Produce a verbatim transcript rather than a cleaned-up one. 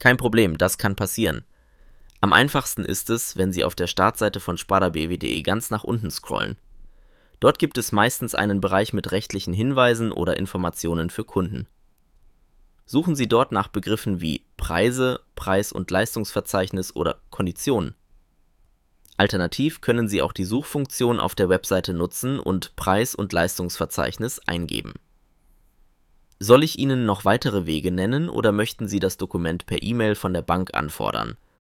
Kein Problem, das kann passieren. Am einfachsten ist es, wenn Sie auf der Startseite von sparda-b w punkt de ganz nach unten scrollen. Dort gibt es meistens einen Bereich mit rechtlichen Hinweisen oder Informationen für Kunden. Suchen Sie dort nach Begriffen wie Preise, Preis- und Leistungsverzeichnis oder Konditionen. Alternativ können Sie auch die Suchfunktion auf der Webseite nutzen und Preis- und Leistungsverzeichnis eingeben. Soll ich Ihnen noch weitere Wege nennen oder möchten Sie das Dokument per E-Mail von der Bank anfordern?